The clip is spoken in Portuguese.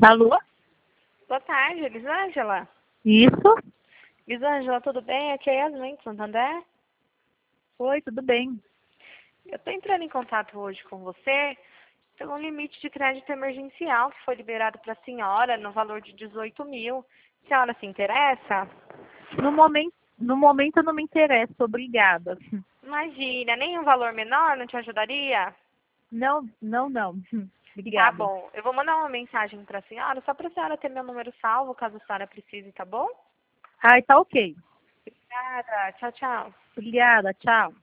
Alô? Boa tarde, Elisângela. Isso? Elisângela, tudo bem? Aqui é Yasmin, de Santander. Oi, tudo bem? Eu estou entrando em contato hoje com você pelo limite de crédito emergencial que foi liberado para a senhora no valor de 18 mil. A senhora se interessa? No momento eu não me interesso, obrigada. Imagina, nem um valor menor não te ajudaria? Não, não, não. Tá Obrigada. bom, eu vou mandar uma mensagem para a senhora, só para a senhora ter meu número salvo, caso a senhora precise, tá bom? Ai, tá ok. Obrigada, tchau, tchau. Obrigada, tchau.